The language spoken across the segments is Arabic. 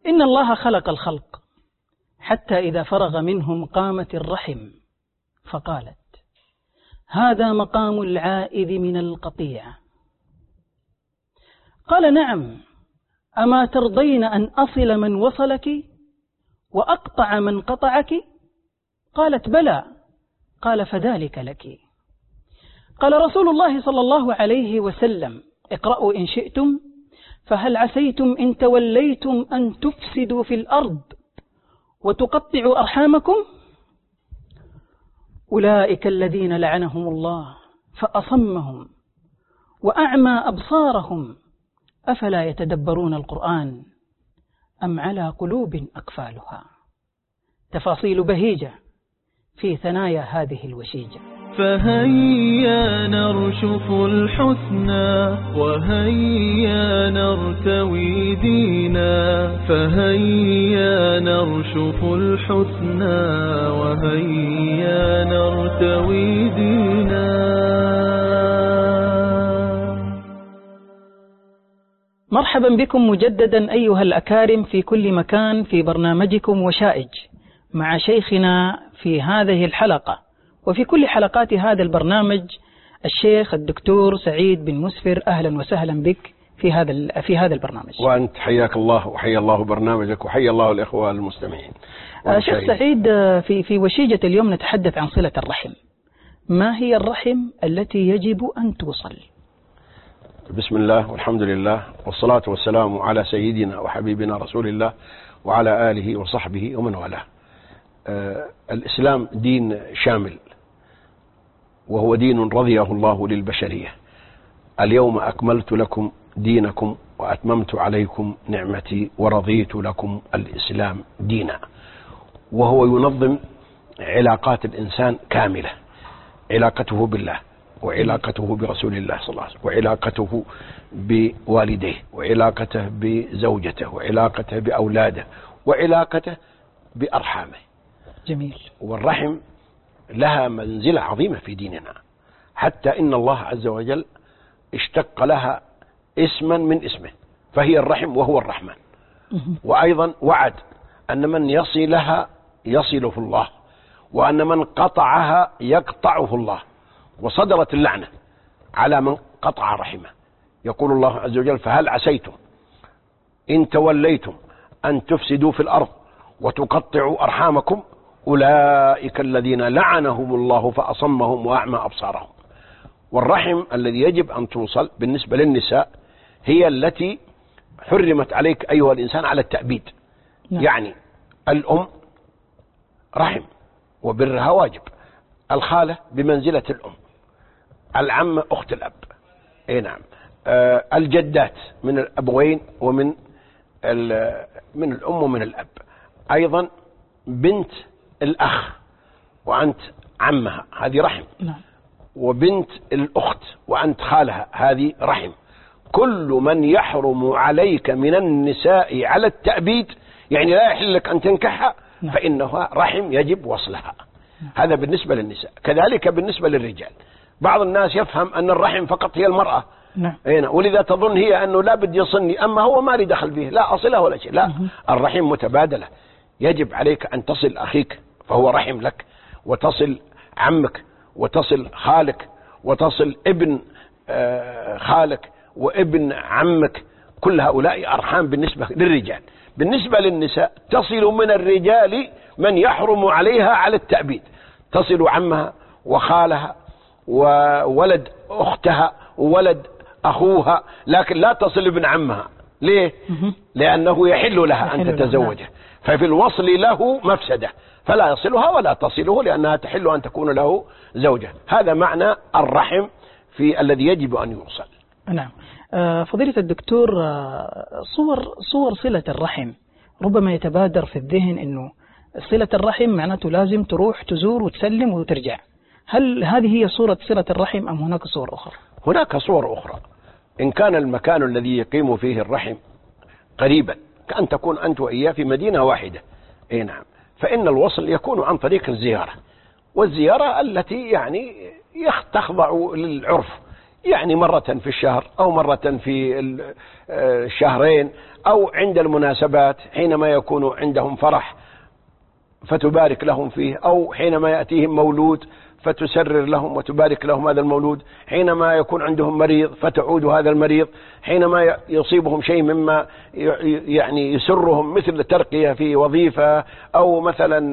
إن الله خلق الخلق حتى إذا فرغ منهم قامت الرحم فقالت: هذا مقام العائذ من القطيع. قال: نعم، أما ترضين أن أصل من وصلك وأقطع من قطعك؟ قالت: بلى. قال: فذلك لك. قال رسول الله صلى الله عليه وسلم: اقرأوا إن شئتم، فهل عسيتم إن توليتم أن تفسدوا في الأرض وتقطعوا أرحامكم؟ أولئك الذين لعنهم الله فأصمهم وأعمى أبصارهم أفلا يتدبرون القرآن أم على قلوب أقفالها. تفاصيل بهيجة في ثنايا هذه الوشيجة. فهيا نرشف الحسنى وهيا نرتوي دينا، فهيا نرشف الحسنى وهيا نرتوي دينا. مرحبا بكم مجددا أيها الأكارم في كل مكان في برنامجكم وشائج مع شيخنا في هذه الحلقة وفي كل حلقات هذا البرنامج الشيخ الدكتور سعيد بن مسفر. أهلا وسهلا بك في هذا البرنامج. وأنت حياك الله وحيا الله برنامجك وحيا الله الإخوة المستمعين. شيخ سعيد، في وشيجة اليوم نتحدث عن صلة الرحم. ما هي الرحم التي يجب أن توصل؟ بسم الله والحمد لله والصلاة والسلام على سيدنا وحبيبنا رسول الله وعلى آله وصحبه ومن والاه. الإسلام دين شامل، وهو دين رضيه الله للبشرية. اليوم أكملت لكم دينكم وأتممت عليكم نعمتي ورضيت لكم الإسلام دينا. وهو ينظم علاقات الإنسان كاملة، علاقته بالله وعلاقته برسول الله صلى الله عليه وسلم وعلاقته بوالديه وعلاقته بزوجته وعلاقته بأولاده وعلاقته بأرحامه. جميل. والرحم لها منزلة عظيمة في ديننا، حتى إن الله عز وجل اشتق لها اسما من اسمه، فهي الرحم وهو الرحمن. وأيضا وعد أن من يصلها يصله الله، وأن من قطعها يقطعه الله. وصدرت اللعنة على من قطع رحمه. يقول الله عز وجل: فهل عسيتم إن توليتم أن تفسدوا في الأرض وتقطعوا أرحامكم؟ أولئك الذين لعنهم الله فأصمهم وأعمى أبصارهم. والرحم الذي يجب أن توصل بالنسبة للنساء هي التي حرمت عليك أيها الإنسان على التأبيد. يعني الأم رحم وبرها واجب، الخالة بمنزلة الأم، العمة أخت الأب، أي نعم، الجدات من الأبوين ومن الأم ومن الأب، أيضا بنت الأخ وأنت عمها هذه رحم، وبنت الأخت وأنت خالها هذه رحم. كل من يحرم عليك من النساء على التأبيد، يعني لا يحل لك أن تنكحها، فإنها رحم يجب وصلها. هذا بالنسبة للنساء. كذلك بالنسبة للرجال، بعض الناس يفهم أن الرحم فقط هي المرأة، ولذا تظن هي أنه لا بدي يصلني، أما هو ما لي دخل فيه، لا أصله ولا شيء. لا، الرحم متبادلة. يجب عليك أن تصل أخيك فهو رحم لك، وتصل عمك، وتصل خالك، وتصل ابن خالك وابن عمك. كل هؤلاء أرحام بالنسبة للرجال. بالنسبة للنساء تصل من الرجال من يحرم عليها على التأبيد، تصل عمها وخالها وولد أختها وولد أخوها، لكن لا تصل ابن عمها. ليه؟ لأنه يحل لها أن تتزوجه، ففي الوصل له مفسدة، فلا يصلها ولا تصله لأنها تحل أن تكون له زوجة. هذا معنى الرحم في الذي يجب أن يوصل. نعم. فضيلة الدكتور، صور صلة الرحم ربما يتبادر في الذهن أنه صلة الرحم معناته لازم تروح تزور وتسلم وترجع. هل هذه هي صورة صلة الرحم أم هناك صور أخرى؟ هناك صور أخرى. إن كان المكان الذي يقيم فيه الرحم قريبا، كأن تكون أنت وإياه في مدينة واحدة، أي نعم، فإن الوصل يكون عن طريق الزيارة، والزيارة التي يعني تخضع للعرف. يعني مرة في الشهر أو مرة في الشهرين أو عند المناسبات حينما يكون عندهم فرح فتبارك لهم فيه، أو حينما يأتيهم مولود فتسرر لهم وتبارك لهم هذا المولود، حينما يكون عندهم مريض فتعود هذا المريض، حينما يصيبهم شيء مما يعني يسرهم مثل الترقية في وظيفة أو مثلا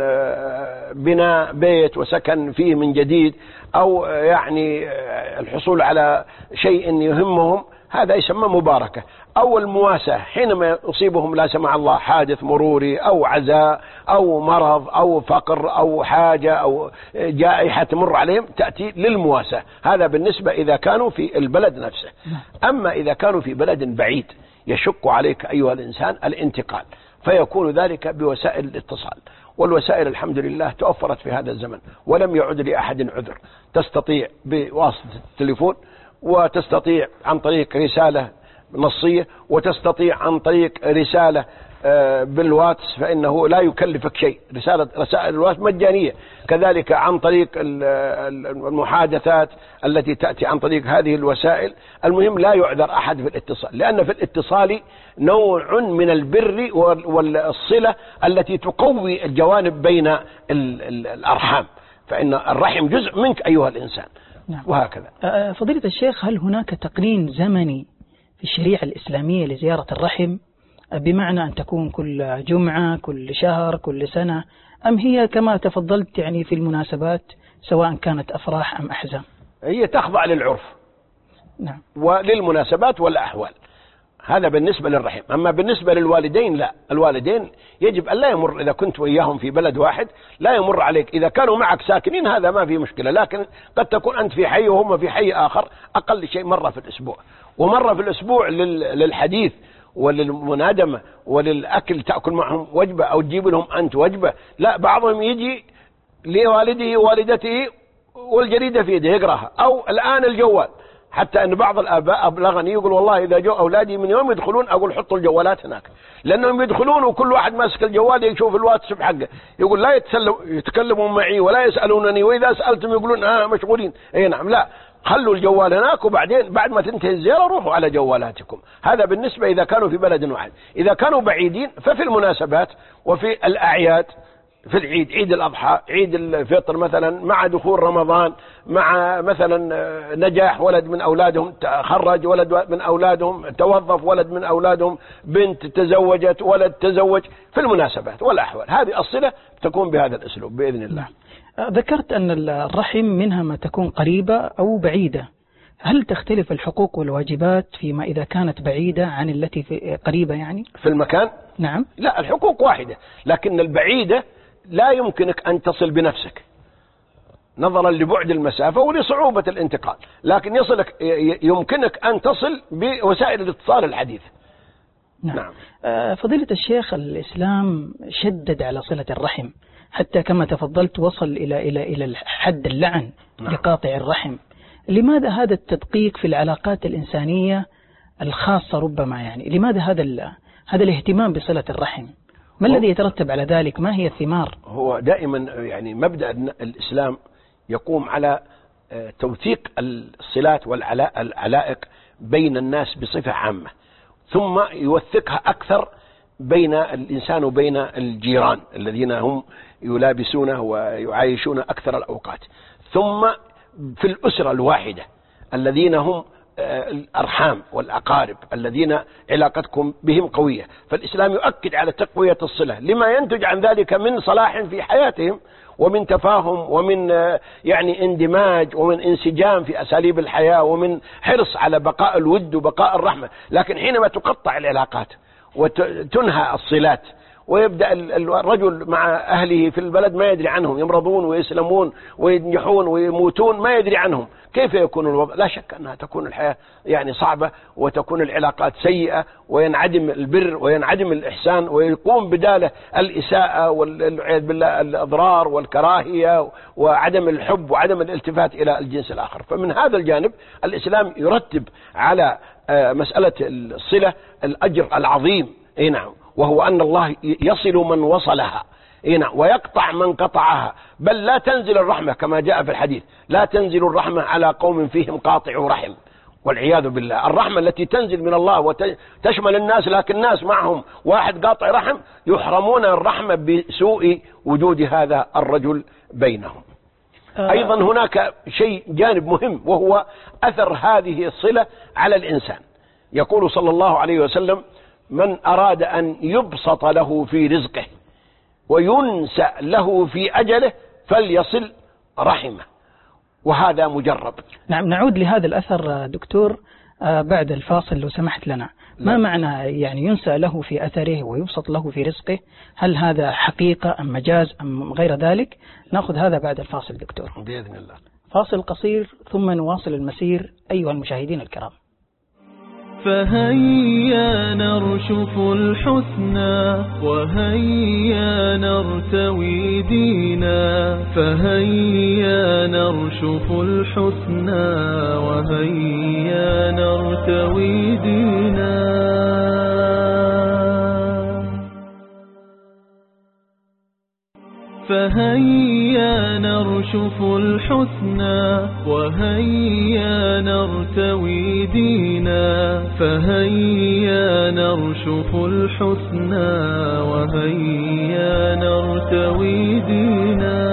بناء بيت وسكن فيه من جديد أو يعني الحصول على شيء يهمهم، هذا يسمى مباركة. أو المواساة حينما يصيبهم لا سمح الله حادث مروري أو عزاء أو مرض أو فقر أو حاجة أو جائحة تمر عليهم تأتي للمواساة. هذا بالنسبة إذا كانوا في البلد نفسه. أما إذا كانوا في بلد بعيد يشق عليك أيها الإنسان الانتقال، فيكون ذلك بوسائل الاتصال، والوسائل الحمد لله توفرت في هذا الزمن ولم يعد لأحد عذر. تستطيع بواسطة التليفون، وتستطيع عن طريق رسالة نصية، وتستطيع عن طريق رسالة بالواتس فإنه لا يكلفك شيء، رسائل الواتس مجانية، كذلك عن طريق المحادثات التي تأتي عن طريق هذه الوسائل. المهم لا يعذر أحد في الاتصال، لأن في الاتصال نوع من البر والصلة التي تقوي الجوانب بين الأرحام، فإن الرحم جزء منك أيها الإنسان. نعم. وهكذا. فضيلة الشيخ، هل هناك تقنين زمني في الشريعة الإسلامية لزيارة الرحم، بمعنى أن تكون كل جمعة، كل شهر، كل سنة، أم هي كما تفضلت يعني في المناسبات سواء كانت أفراح أم أحزان؟ هي تخضع للعرف. نعم. وللمناسبات والأحوال. هذا بالنسبة للرحم. أما بالنسبة للوالدين لا، الوالدين يجب أن لا يمر، إذا كنت وإياهم في بلد واحد لا يمر عليك، إذا كانوا معك ساكنين هذا ما في مشكلة، لكن قد تكون أنت في حي وهم في حي آخر، أقل شيء مرة في الأسبوع، ومرة في الأسبوع للحديث وللمنادمة وللأكل، تأكل معهم وجبة أو تجيب لهم أنت وجبة. لا، بعضهم يجي لوالده ووالدته والجريدة في يده يقرأها، أو الآن الجوال، حتى أن بعض الآباء أبلغني يقول والله إذا جو أولادي من يوم يدخلون أقول حطوا الجوالات هناك، لأنهم يدخلون وكل واحد ماسك الجوال يشوف الواتساب حقه، يقول لا يتكلمون معي ولا يسألونني، وإذا سألتم يقولون مشغولين. أي نعم، لا، خلوا الجوال هناك، وبعدين بعد ما تنتهي الزيارة روحوا على جوالاتكم. هذا بالنسبة إذا كانوا في بلد واحد. إذا كانوا بعيدين ففي المناسبات وفي الأعياد، في العيد، عيد الأضحى، عيد الفطر مثلا، مع دخول رمضان، مع مثلا نجاح ولد من أولادهم، تخرج ولد من أولادهم، توظف ولد من أولادهم، بنت تزوجت، ولد تزوج، في المناسبات والأحوال، هذه الصلة تكون بهذا الأسلوب بإذن الله. ذكرت أن الرحم منها ما تكون قريبة أو بعيدة، هل تختلف الحقوق والواجبات فيما إذا كانت بعيدة عن التي في قريبة يعني؟ في المكان؟ نعم. لا، الحقوق واحدة، لكن البعيدة لا يمكنك أن تصل بنفسك نظرا لبعد المسافة ولصعوبة الانتقال، لكن يمكنك أن تصل بوسائل الاتصال الحديثة. نعم. فضيلة الشيخ، الإسلام شدد على صلة الرحم، حتى كما تفضلت وصل إلى حد اللعن. نعم. لقاطع الرحم. لماذا هذا التدقيق في العلاقات الإنسانية الخاصة ربما يعني؟ لماذا هذا الاهتمام بصلة الرحم؟ ما الذي يترتب على ذلك؟ ما هي الثمار؟ هو دائما يعني مبدأ الإسلام يقوم على توثيق الصلات والعلائق بين الناس بصفة عامة، ثم يوثقها أكثر بين الإنسان وبين الجيران الذين هم يلابسونه ويعايشون أكثر الأوقات، ثم في الأسرة الواحدة الذين هم الأرحام والأقارب الذين علاقتكم بهم قوية. فالإسلام يؤكد على تقوية الصلة لما ينتج عن ذلك من صلاح في حياتهم، ومن تفاهم، ومن يعني اندماج، ومن انسجام في أساليب الحياة، ومن حرص على بقاء الود وبقاء الرحمة. لكن حينما تقطع العلاقات وتنهى الصلات ويبدأ الرجل مع أهله في البلد ما يدري عنهم، يمرضون ويسلمون وينجحون ويموتون ما يدري عنهم، كيف يكون الوضع؟ لا شك أنها تكون الحياة يعني صعبة، وتكون العلاقات سيئة، وينعدم البر وينعدم الإحسان، ويقوم بداله الإساءة والعياذ بالله الأضرار والكراهية وعدم الحب وعدم الالتفات إلى الجنس الآخر. فمن هذا الجانب الإسلام يرتب على مسألة الصلة الأجر العظيم. أي نعم، وهو أن الله يصل من وصلها ويقطع من قطعها، بل لا تنزل الرحمة كما جاء في الحديث، لا تنزل الرحمة على قوم فيهم قاطع رحم والعياذ بالله. الرحمة التي تنزل من الله وتشمل الناس، لكن الناس معهم واحد قاطع رحم يحرمون الرحمة بسوء وجود هذا الرجل بينهم. أيضا هناك شيء جانب مهم، وهو أثر هذه الصلة على الإنسان. يقول صلى الله عليه وسلم: من أراد أن يبسط له في رزقه وينسأ له في أجله فليصل رحمه، وهذا مجرب. نعم، نعود لهذا الأثر دكتور بعد الفاصل لو سمحت لنا. ما معنى يعني ينسأ له في أثره ويبسط له في رزقه؟ هل هذا حقيقة أم مجاز أم غير ذلك؟ نأخذ هذا بعد الفاصل دكتور بإذن الله. فاصل قصير ثم نواصل المسير أيها المشاهدين الكرام. فهيا نرشف الحسنى وهيا نرتوي دينا، فهيا نرشف الحسنى وهيا نرتوي دينا. فهيا نرشف الحسنى وهيا نرتوي دينا، فهيا نرشف الحسنى وهيا نرتوي دينا.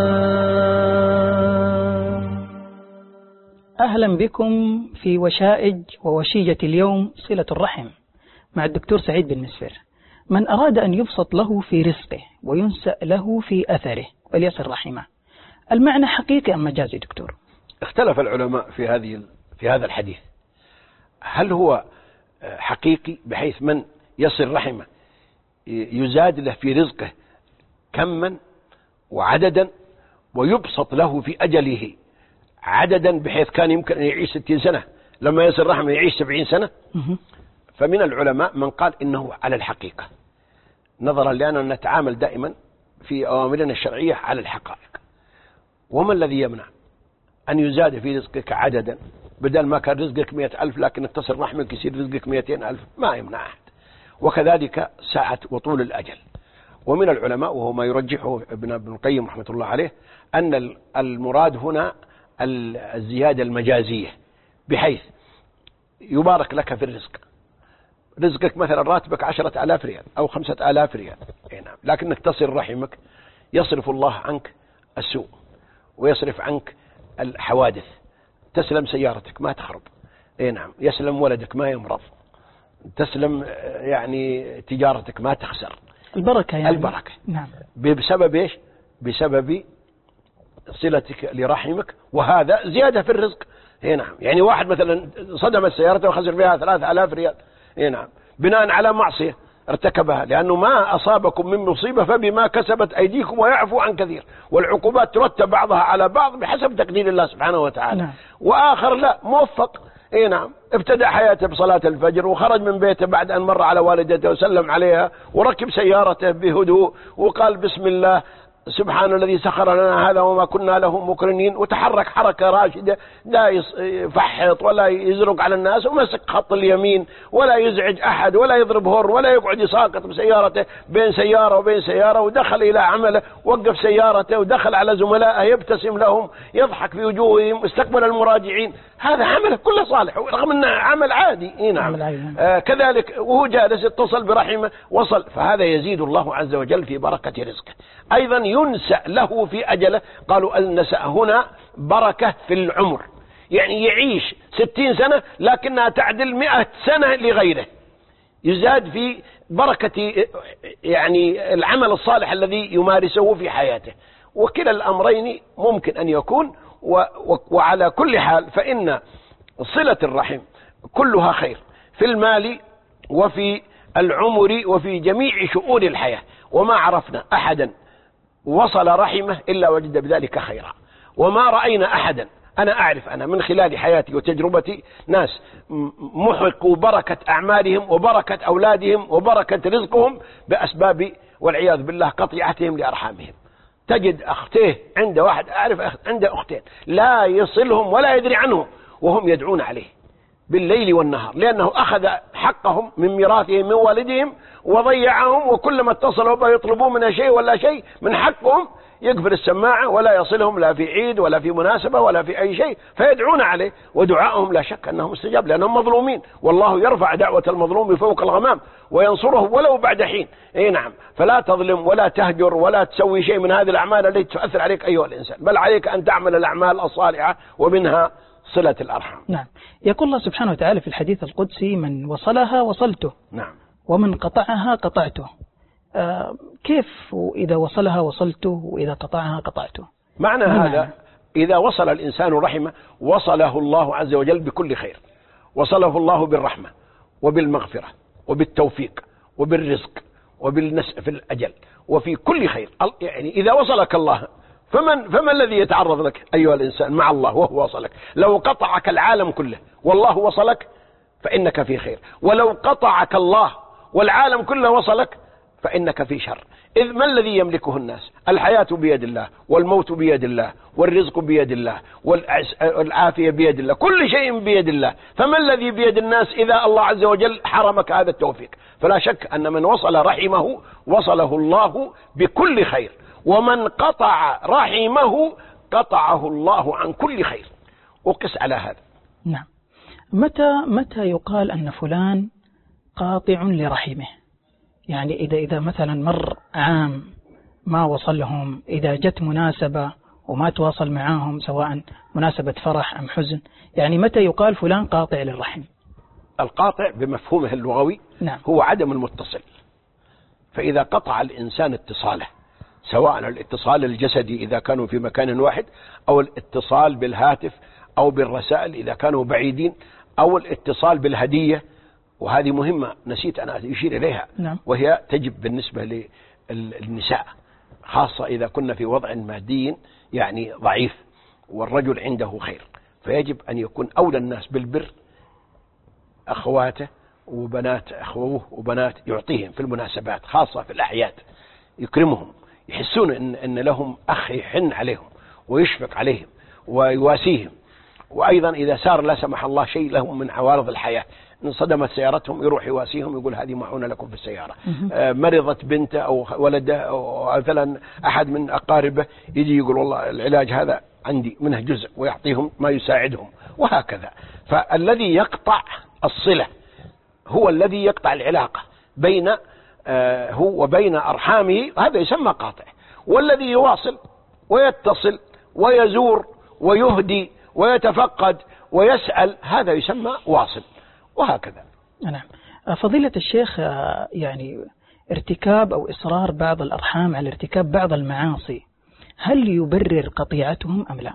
أهلا بكم في وشائج ووشيجة اليوم صلة الرحم مع الدكتور سعيد بن مسفر. من أراد أن يبسط له في رزقه وينسأ له في أثره وليصل رحمه، المعنى حقيقي أم مجازي دكتور؟ اختلف العلماء في هذا الحديث. هل هو حقيقي بحيث من يصل رحمه يزاد له في رزقه كما وعددا، ويبسط له في أجله عددا بحيث كان يمكن أن يعيش 60 سنة لما يصل رحمه يعيش 70 سنة؟ فمن العلماء من قال إنه على الحقيقة، نظرا لأننا نتعامل دائما في أوامرنا الشرعية على الحقائق. وما الذي يمنع أن يزاد في رزقك عددا؟ بدل ما كان رزقك 100,000 لكن تصل رحمك يصير رزقك 200,000، ما يمنع أحد. وكذلك ساعة وطول الأجل. ومن العلماء وهو ما يرجحه ابن القيم رحمة الله عليه أن المراد هنا الزيادة المجازية، بحيث يبارك لك في الرزق. رزقك مثلا راتبك 10,000 ريال أو 5,000 ريال، نعم، لكنك تصل رحمك يصرف الله عنك السوء ويصرف عنك الحوادث. تسلم سيارتك ما تخرب، نعم، يسلم ولدك ما يمرض، تسلم يعني تجارتك ما تخسر. البركة يعني. البركة، نعم. بسبب إيش؟ بسبب صلتك لرحمك، وهذا زيادة في الرزق. نعم، يعني واحد مثلا صدمت سيارته وخسر فيها 3,000 ريال، نعم، بناء على معصية ارتكبها، لأنه ما أصابكم من مصيبة فبما كسبت أيديكم ويعفو عن كثير، والعقوبات ترتب بعضها على بعض بحسب تقدير الله سبحانه وتعالى. نعم. وآخر لا، موفق، نعم، ابتدأ حياته بصلاة الفجر وخرج من بيته بعد أن مر على والدته وسلم عليها وركب سيارته بهدوء وقال بسم الله سبحان الذي سخر لنا هذا وما كنا له مقرنين، وتحرك حركة راشدة، لا يفحط ولا يزرق على الناس، ومسك خط اليمين ولا يزعج أحد ولا يضرب هور ولا يقعد يساقط بسيارته بين سيارة وبين سيارة. ودخل إلى عمله، وقف سيارته ودخل على زملائه يبتسم لهم، يضحك في وجوههم، استقبل المراجعين. هذا عمله كله صالح رغم أنه عمل عادي. نعم. كذلك وهو جالس اتصل برحمه وصل، فهذا يزيد الله عز وجل في بركة رزقه. أيضا ينسأ له في أجله، قالوا النسأ هنا بركة في العمر، يعني يعيش 60 سنة لكنها تعدل 100 سنة لغيره، يزاد في بركة يعني العمل الصالح الذي يمارسه في حياته. وكلا الأمرين ممكن أن يكون. وعلى كل حال فإن صلة الرحم كلها خير في المال وفي العمر وفي جميع شؤون الحياة. وما عرفنا أحدا وصل رحمه إلا وجد بذلك خيرا، وما رأينا أحدا، أنا أعرف أنا من خلال حياتي وتجربتي ناس محقوا بركة أعمالهم وبركة أولادهم وبركة رزقهم بأسباب والعياذ بالله قطيعتهم لأرحامهم. تجد أختيه، عند واحد أعرف عنده أختين لا يصلهم ولا يدري عنهم وهم يدعون عليه، بالليل والنهار، لأنه أخذ حقهم من ميراثهم من والدهم وضيعهم، وكلما اتصلوا بها يطلبون منه شيء ولا شيء من حقهم يقفل السماعة ولا يصلهم لا في عيد ولا في مناسبة ولا في أي شيء، فيدعون عليه، ودعائهم لا شك أنهم استجاب لأنهم مظلومين، والله يرفع دعوة المظلوم فوق الغمام وينصره ولو بعد حين. اي نعم، فلا تظلم ولا تهجر ولا تسوي شيء من هذه الأعمال التي تؤثر عليك أيها الإنسان، بل عليك أن تعمل الأعمال الصالحة ومنها صلة الأرحام. نعم. يقول الله سبحانه وتعالى في الحديث القدسي: من وصلها وصلته. نعم. ومن قطعها قطعته. كيف إذا وصلها وصلته وإذا قطعها قطعته؟ معنى هذا إذا وصل الإنسان رحمه وصله الله عز وجل بكل خير، وصله الله بالرحمة وبالمغفرة وبالتوفيق وبالرزق وبالنسء في الأجل وفي كل خير. يعني إذا وصلك الله فمن الذي يتعرض لك أيها الإنسان مع الله وهو وصلك؟ لو قطعك العالم كله والله وصلك فإنك في خير، ولو قطعك الله والعالم كله وصلك فإنك في شر. إذ ما الذي يملكه الناس؟ الحياة بيد الله، والموت بيد الله، والرزق بيد الله، والعافية بيد الله، كل شيء بيد الله. فما الذي بيد الناس إذا الله عز وجل حرمك هذا التوفيق؟ فلا شك أن من وصل رحمه وصله الله بكل خير، ومن قطع رحمه قطعه الله عن كل خير. وقس على هذا. نعم. متى يقال أن فلان قاطع لرحمه؟ يعني إذا مثلا مر عام ما وصلهم، إذا جت مناسبة وما تواصل معاهم سواء مناسبة فرح أم حزن، يعني متى يقال فلان قاطع للرحم؟ القاطع بمفهومه اللغوي نعم. هو عدم المتصل. فإذا قطع الإنسان اتصاله، سواء الاتصال الجسدي إذا كانوا في مكان واحد، أو الاتصال بالهاتف أو بالرسائل إذا كانوا بعيدين، أو الاتصال بالهدية، وهذه مهمة نسيت أن أشير إليها. نعم. وهي تجب بالنسبة للنساء، خاصة إذا كنا في وضع مادي يعني ضعيف والرجل عنده خير، فيجب أن يكون أولى الناس بالبر أخواته وبنات أخوه وبنات، يعطيهم في المناسبات خاصة في الأعياد، يكرمهم، يحسون إن لهم أخ يحن عليهم ويشفق عليهم ويواسيهم. وأيضا إذا سار لا سمح الله شيء لهم من عوارض الحياة، إن صدمت سيارتهم يروح يواسيهم، يقول هذه معونة لكم في السيارة. مرضت بنته أو ولده أو مثلا أحد من أقاربه يجي يقول والله العلاج هذا عندي منه جزء، ويعطيهم ما يساعدهم، وهكذا. فالذي يقطع الصلة هو الذي يقطع العلاقة بين هو وبين أرحامه، هذا يسمى قاطع. والذي يواصل ويتصل ويزور ويهدي ويتفقد ويسأل، هذا يسمى واصل، وهكذا. نعم. فضيلة الشيخ، يعني ارتكاب أو إصرار بعض الأرحام على ارتكاب بعض المعاصي، هل يبرر قطيعتهم أم لا؟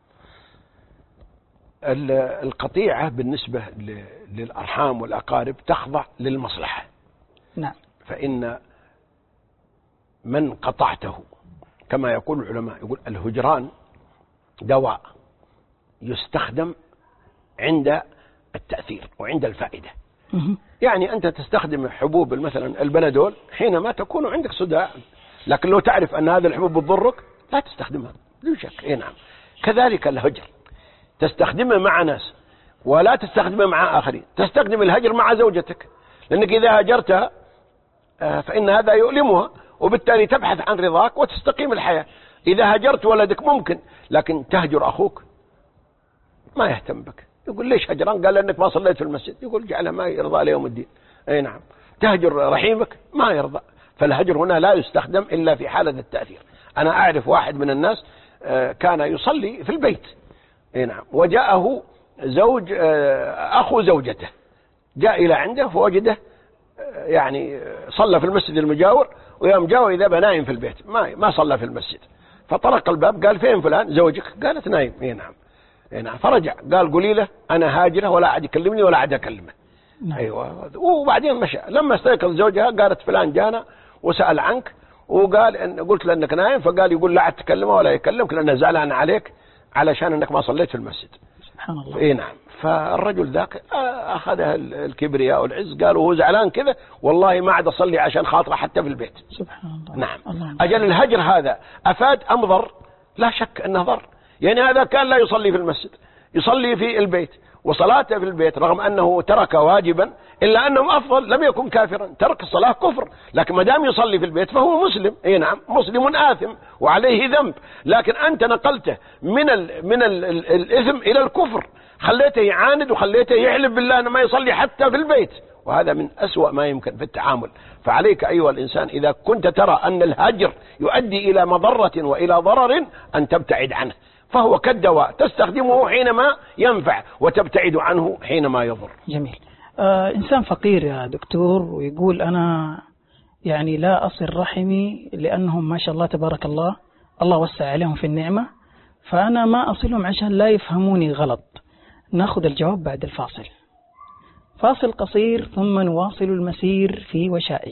القطيعة بالنسبة للأرحام والأقارب تخضع للمصلحة. نعم. فإن من قطعته كما يقول العلماء، يقول الهجران دواء يستخدم عند التأثير وعند الفائدة. يعني أنت تستخدم حبوب مثلا البنادول حينما تكون عندك صداع، لكن لو تعرف أن هذه الحبوب بتضرك لا تستخدمها لا شك. نعم. كذلك الهجر تستخدمه مع ناس ولا تستخدمه مع آخرين. تستخدم الهجر مع زوجتك، لأنك إذا هجرتها فإن هذا يؤلمها، وبالتالي تبحث عن رضاك وتستقيم الحياة. إذا هجرت ولدك ممكن، لكن تهجر أخوك ما يهتم بك، يقول ليش هجران؟ قال لأنك ما صليت في المسجد، يقول جعله ما يرضى ليوم الدين. أي نعم. تهجر رحيمك ما يرضى. فالهجر هنا لا يستخدم إلا في حالة التأثير. أنا أعرف واحد من الناس كان يصلي في البيت، أي نعم، وجاءه زوج أخو زوجته، جاء إلى عنده فوجده يعني صلى في المسجد المجاور، ويوم جاء إذا بنايم في البيت ما صلى في المسجد. فطرق الباب قال فين فلان زوجك؟ قالت نايم. اي نعم. اي نعم. فرجع قال قولي له انا هاجره ولا عاد يكلمني ولا عاد اكلمه. نعم. ايوه. وبعدين مشى. لما استيقظ زوجها قالت فلان جانا وسأل عنك وقال ان قلت له انك نايم، فقال يقول لا عاد تكلمه ولا يكلمك لانه زعلان عليك علشان انك ما صليت في المسجد. سبحان الله. اي نعم. فالرجل ذاك اخذها الكبرياء والعز، قال وهو زعلان كذا والله ما عاد اصلي عشان خاطره حتى في البيت. سبحان الله. نعم. الله. اجل الهجر هذا افاد ام ضر؟ لا شك انه ضر. يعني هذا كان لا يصلي في المسجد، يصلي في البيت، وصلاته في البيت رغم أنه ترك واجبا إلا أنه أفضل، لم يكن كافرا. ترك الصلاة كفر، لكن ما دام يصلي في البيت فهو مسلم. اي نعم، مسلم آثم وعليه ذنب، لكن أنت نقلته من الإثم إلى الكفر، خليته يعاند وخليته يحلف بالله أنه ما يصلي حتى في البيت، وهذا من أسوأ ما يمكن في التعامل. فعليك أيها الإنسان إذا كنت ترى أن الهجر يؤدي إلى مضرة وإلى ضرر أن تبتعد عنه، فهو كالدواء تستخدمه حينما ينفع وتبتعد عنه حينما يضر. جميل. إنسان فقير يا دكتور ويقول أنا يعني لا أصل رحمي لأنهم ما شاء الله تبارك الله، الله وسع عليهم في النعمة، فأنا ما أصلهم عشان لا يفهموني غلط. نأخذ الجواب بعد الفاصل. فاصل قصير ثم نواصل المسير في وشائج.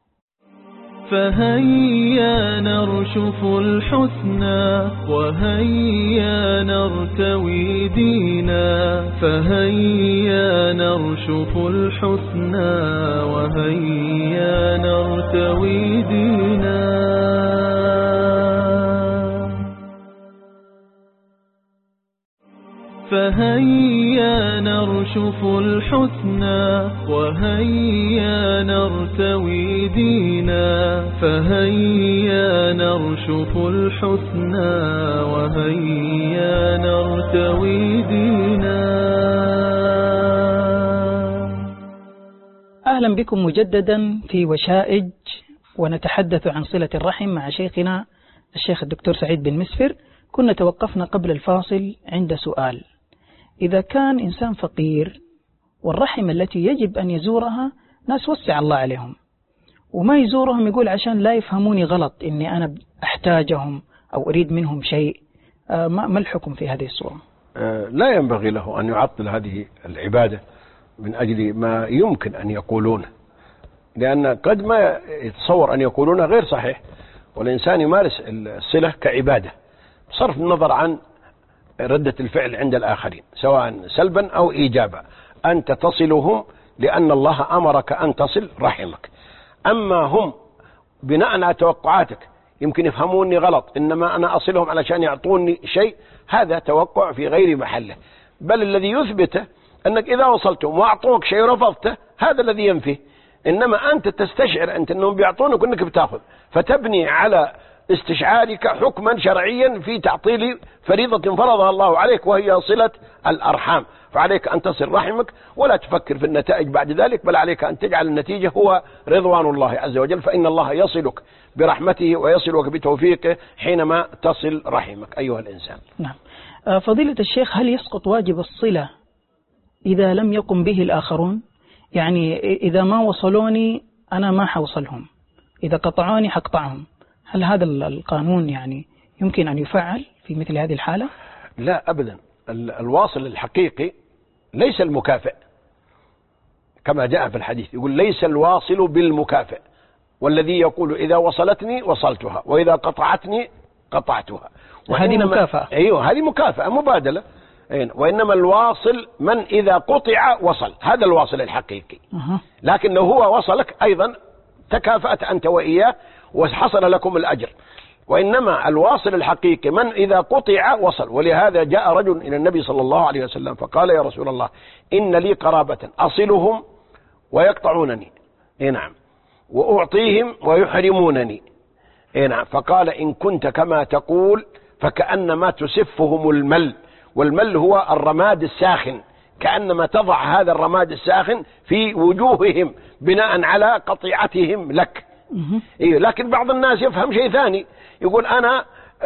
فهيا نرشف الحسنى وهيا نرتوي دينا، فهيا نرشف الحسنى وهيا نرتوي دينا. فهيا نرشف الحسنى وهيا نرتوي دينا، فهيا نرشف الحسنى وهيا نرتوي دينا. أهلا بكم مجددا في وشائج، ونتحدث عن صلة الرحم مع شيخنا الشيخ الدكتور سعيد بن مسفر. كنا توقفنا قبل الفاصل عند سؤال: إذا كان إنسان فقير والرحم التي يجب أن يزورها ناس وسع الله عليهم وما يزورهم، يقول عشان لا يفهموني غلط إني أنا أحتاجهم أو أريد منهم شيء، ما الحكم في هذه الصورة؟ لا ينبغي له أن يعطل هذه العبادة من أجل ما يمكن أن يقولونه، لأن قد ما يتصور أن يقولونه غير صحيح، والإنسان يمارس الصلة كعبادة بصرف النظر عن ردة الفعل عند الآخرين سواء سلبا أو إيجابا. أنت تصلهم لأن الله أمرك أن تصل رحمك. أما هم بناء على توقعاتك يمكن يفهموني غلط، إنما أنا أصلهم علشان يعطوني شيء، هذا توقع في غير محله. بل الذي يثبته أنك إذا وصلتهم وأعطوك شيء رفضته، هذا الذي ينفيه. إنما أنت تستشعر أنت أنهم بيعطونك أنك بتأخذ، فتبني على استشعارك حكما شرعيا في تعطيل فريضة فرضها الله عليك وهي صلة الأرحام. فعليك أن تصل رحمك ولا تفكر في النتائج بعد ذلك، بل عليك أن تجعل النتيجة هو رضوان الله عز وجل، فإن الله يصلك برحمته ويصلك بتوفيقه حينما تصل رحمك أيها الإنسان. نعم. فضيلة الشيخ، هل يسقط واجب الصلة إذا لم يقم به الآخرون؟ يعني إذا ما وصلوني أنا ما حوصلهم، إذا قطعوني حقطعهم، هل هذا القانون يعني يمكن أن يفعل في مثل هذه الحالة؟ لا أبدا. الواصل الحقيقي ليس المكافئ كما جاء في الحديث، يقول ليس الواصل بالمكافئ، والذي يقول إذا وصلتني وصلتها وإذا قطعتني قطعتها، وهذه مكافأة. أيوة، هذه مكافأة مبادلة. وإنما الواصل من إذا قطع وصل، هذا الواصل الحقيقي. لكن لو هو وصلك أيضا تكافأت أنت وإياه وحصل لكم الأجر. وإنما الواصل الحقيقي من إذا قطع وصل. ولهذا جاء رجل إلى النبي صلى الله عليه وسلم فقال: يا رسول الله، إن لي قرابة أصلهم ويقطعونني، نعم، وأعطيهم ويحرمونني، نعم. فقال: إن كنت كما تقول فكأنما تسفهم المل، والمل هو الرماد الساخن، كأنما تضع هذا الرماد الساخن في وجوههم بناء على قطيعتهم لك. لكن بعض الناس يفهم شيء ثاني، يقول أنا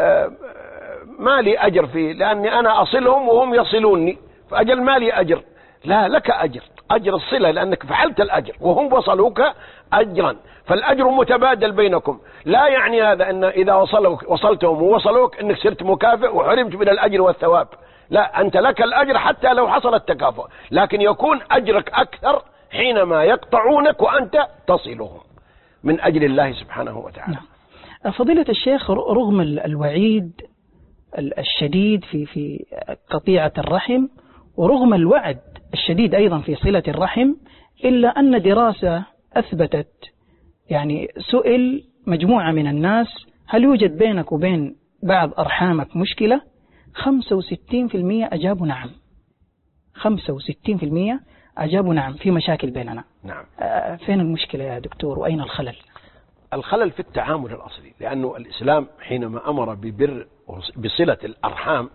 ما لي أجر فيه لأني أنا أصلهم وهم يصلوني، فأجل ما لي أجر. لا، لك أجر، أجر الصلة، لأنك فعلت الأجر وهم وصلوك أجرا، فالأجر متبادل بينكم. لا يعني هذا أن إذا وصلتهم ووصلوك أنك صرت مكافئ وحرمت من الأجر والثواب. لا، أنت لك الأجر حتى لو حصل التكافؤ، لكن يكون أجرك أكثر حينما يقطعونك وأنت تصلهم من أجل الله سبحانه وتعالى. فضيلة الشيخ، رغم الوعيد الشديد في قطيعة الرحم، ورغم الوعد الشديد أيضا في صلة الرحم، إلا أن دراسة أثبتت، يعني سئل مجموعة من الناس: هل يوجد بينك وبين بعض أرحامك مشكلة؟ 65% أجابوا نعم. 65% أجابوا نعم في مشاكل بيننا. نعم. فين المشكلة يا دكتور وأين الخلل؟ الخلل في التعامل الأصلي، لأنه الإسلام حينما أمر بصلة الأرحام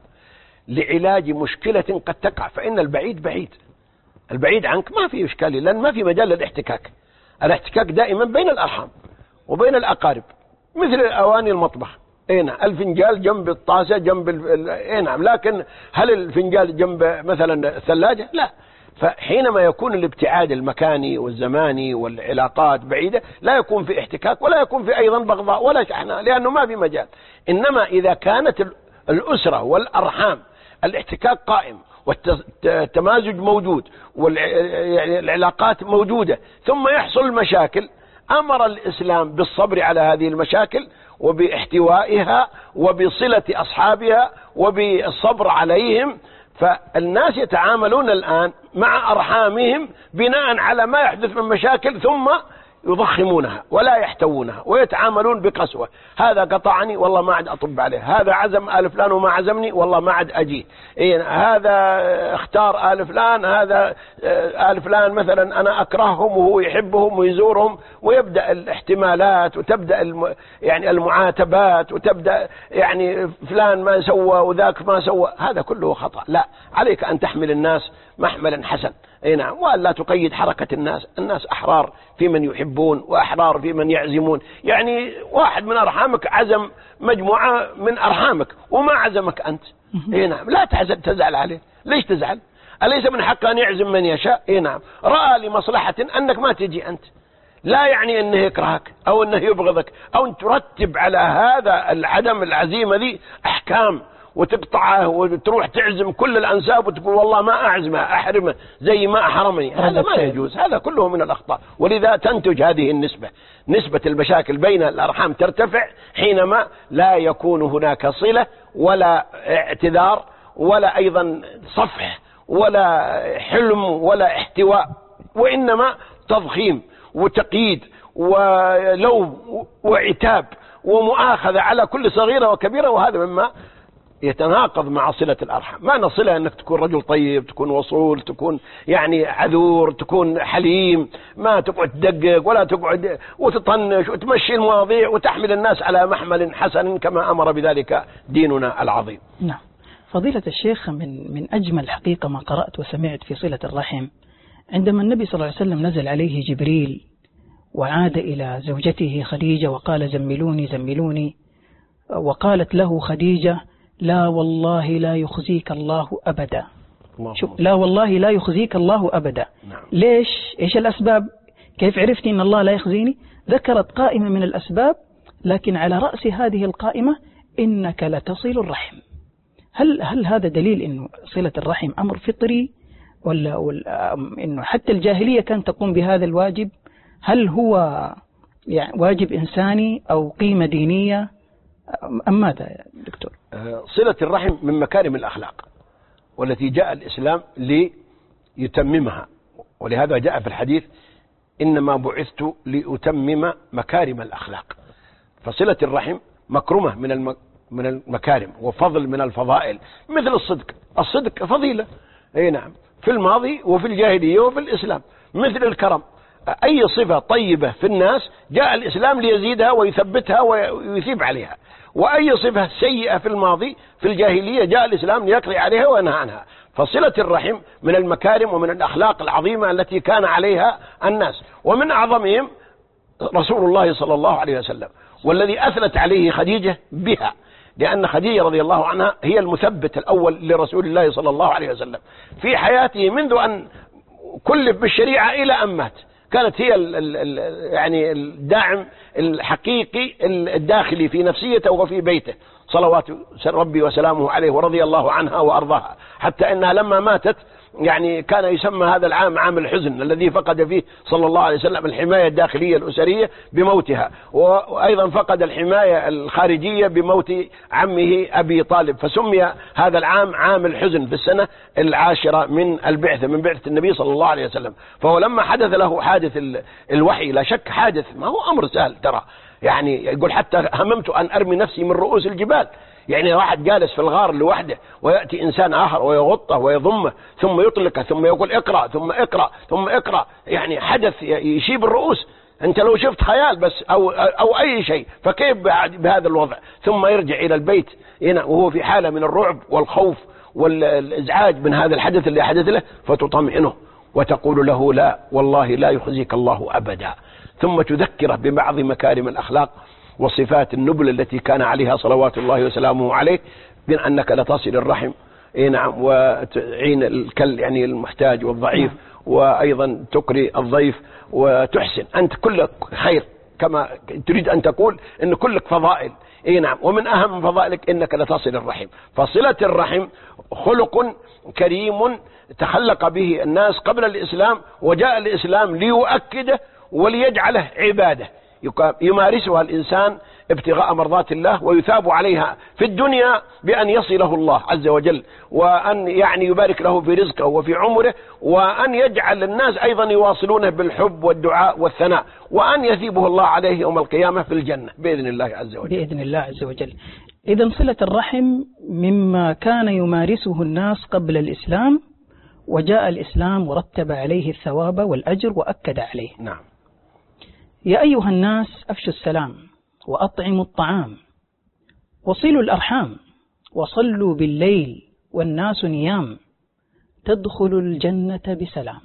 لعلاج مشكلة قد تقع، فإن البعيد بعيد، البعيد عنك ما في إشكال، لأن ما في مجال للاحتكاك. الاحتكاك دائما بين الأرحام وبين الأقارب، مثل أواني المطبخ، نعم، الفنجال جنب الطاسة جنب نعم، لكن هل الفنجال جنب مثلا الثلاجة؟ لا. فحينما يكون الابتعاد المكاني والزماني والعلاقات بعيدة لا يكون في احتكاك ولا يكون في أيضا بغضاء ولا شحناء، لأنه ما في مجال. إنما إذا كانت الأسرة والأرحام الاحتكاك قائم والتمازج موجود والعلاقات موجودة، ثم يحصل المشاكل، أمر الإسلام بالصبر على هذه المشاكل وباحتوائها وبصلة أصحابها وبالصبر عليهم. فالناس يتعاملون الآن مع أرحامهم بناء على ما يحدث من مشاكل، ثم يضخمونها ولا يحتوونها ويتعاملون بقسوة. هذا قطعني والله ما عاد أطب عليه، هذا عزم آل فلان وما عزمني والله ما عاد أجي، هذا اختار آل فلان، هذا آل فلان مثلا أنا أكرههم وهو يحبهم ويزورهم، ويبدأ الاحتمالات وتبدأ يعني المعاتبات، وتبدأ يعني فلان ما سوى وذاك ما سوى. هذا كله خطأ. لا، عليك أن تحمل الناس محملا حسن، نعم، وألا تقيد حركة الناس. الناس أحرار في من يحبون وأحرار في من يعزمون. يعني واحد من أرحامك عزم مجموعة من أرحامك وما عزمك أنت، نعم، لا تزعل عليه. ليش تزعل؟ أليس من حق أن يعزم من يشاء؟ نعم، رأى لمصلحة أنك ما تجي أنت، لا يعني أنه يكرهك أو أنه يبغضك أو أن ترتب على هذا العدم العزيمة ذي أحكام وتقطعه وتروح تعزم كل الأنساب وتقول والله ما أعزمه أحرمه زي ما أحرمني. هذا ما يجوز، هذا كله من الأخطاء. ولذا تنتج هذه نسبة المشاكل بين الأرحام ترتفع حينما لا يكون هناك صلة ولا اعتذار ولا أيضا صفح ولا حلم ولا احتواء، وإنما تضخيم وتقييد ولوم وعتاب ومؤاخذة على كل صغيرة وكبيرة. وهذا مما يتناقض مع صلة الأرحام. ما نصلها أنك تكون رجل طيب، تكون وصول، تكون يعني عذور، تكون حليم، ما تقعد تدقق ولا تقعد وتطنش وتمشي المواضيع وتحمل الناس على محمل حسن كما أمر بذلك ديننا العظيم. نعم. فضيلة الشيخ، من أجمل حقيقة ما قرأت وسمعت في صلة الرحم عندما النبي صلى الله عليه وسلم نزل عليه جبريل وعاد إلى زوجته خديجة وقال زملوني زملوني، وقالت له خديجة لا والله لا يخزيك الله أبدا. لا والله لا يخزيك الله أبدا. نعم. ليش؟ إيش الأسباب؟ كيف عرفتي أن الله لا يخزيني؟ ذكرت قائمة من الأسباب، لكن على رأس هذه القائمة إنك لتصل الرحم. هل هذا دليل إنه صلة الرحم أمر فطري، ولا إنه حتى الجاهلية كانت تقوم بهذا الواجب؟ هل هو يعني واجب إنساني أو قيمة دينية أم ماذا يا دكتور؟ صلة الرحم من مكارم الأخلاق، والتي جاء الإسلام ليتممها، ولهذا جاء في الحديث إنما بعثت لأتمم مكارم الأخلاق. فصلة الرحم مكرمة من المكارم وفضل من الفضائل، مثل الصدق فضيلة، نعم، في الماضي وفي الجاهلية وفي الإسلام. مثل الكرم، أي صفة طيبة في الناس جاء الإسلام ليزيدها ويثبتها ويثيب عليها، وأي صفة سيئة في الماضي في الجاهلية جاء الإسلام ليقضي عليها وينهى عنها. فصلة الرحم من المكارم ومن الأخلاق العظيمة التي كان عليها الناس، ومن أعظمهم رسول الله صلى الله عليه وسلم، والذي أثنت عليه خديجة بها، لأن خديجة رضي الله عنها هي المثبت الأول لرسول الله صلى الله عليه وسلم في حياته منذ أن كلف بالشريعة إلى أن مات. كانت هي يعني الداعم الحقيقي الداخلي في نفسيته وفي بيته صلوات ربي وسلامه عليه، ورضي الله عنها وأرضاها، حتى أنها لما ماتت يعني كان يسمى هذا العام عام الحزن الذي فقد فيه صلى الله عليه وسلم الحماية الداخلية الأسرية بموتها، وأيضا فقد الحماية الخارجية بموت عمه أبي طالب، فسمي هذا العام عام الحزن في السنة 10 من البعثة، من بعثة النبي صلى الله عليه وسلم. فهو لما حدث له حادث الوحي، لا شك حادث ما هو أمر سهل ترى، يعني يقول حتى هممت أن أرمي نفسي من رؤوس الجبال، يعني واحد جالس في الغار لوحده ويأتي إنسان آخر ويغطه ويضمه ثم يطلقه ثم يقول اقرأ ثم اقرأ ثم اقرأ، يعني حدث يشيب الرؤوس. أنت لو شفت خيال بس أو أي شيء، فكيف بهذا الوضع؟ ثم يرجع إلى البيت وهو في حالة من الرعب والخوف والإزعاج من هذا الحدث اللي حدث له، فتطمئنه وتقول له لا والله لا يخزيك الله أبدا، ثم تذكره ببعض مكارم الأخلاق وصفات النبل التي كان عليها صلوات الله وسلامه عليه، من أنك لتصل الرحم نعم، وتعين الكل يعني المحتاج والضعيف، وأيضا تقري الضيف، وتحسن. أنت كلك خير كما تريد أن تقول إن كلك فضائل نعم، ومن أهم فضائلك إنك لتصل الرحم. فصلة الرحم خلق كريم تخلق به الناس قبل الإسلام، وجاء الإسلام ليؤكده وليجعله عبادة يمارسها الإنسان ابتغاء مرضات الله، ويثاب عليها في الدنيا بأن يصله الله عز وجل، وأن يعني يبارك له في رزقه وفي عمره، وأن يجعل الناس أيضا يواصلونه بالحب والدعاء والثناء، وأن يثيبه الله عليه يوم القيامة في الجنة بإذن الله عز وجل. بإذن الله عز وجل. إذن صلة الرحم مما كان يمارسه الناس قبل الإسلام، وجاء الإسلام ورتب عليه الثواب والأجر وأكد عليه. نعم. يا أيها الناس أفشوا السلام وأطعموا الطعام وصلوا الأرحام وصلوا بالليل والناس نيام تدخلوا الجنة بسلام.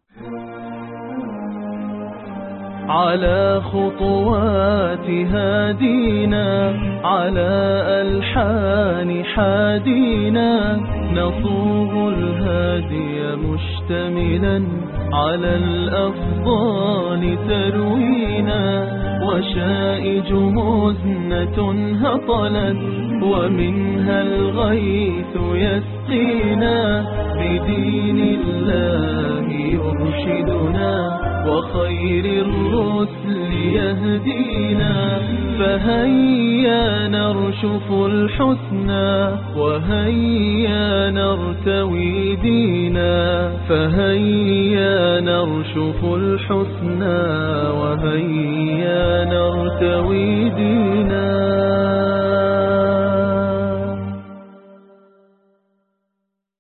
على خطوات هادينا، على ألحان حادينا، نصوغ الهادي مشتملا على الأفضال تروينا، وشائج مزنة هطلت ومنها الغيث يسقينا، بدين الله يرشدنا وخير الرسل يهدينا، فهيا نرشف الحسنى وهيا نرتوي دينا، فهيا نرشف الحسنى وهيا نرتوي دينا.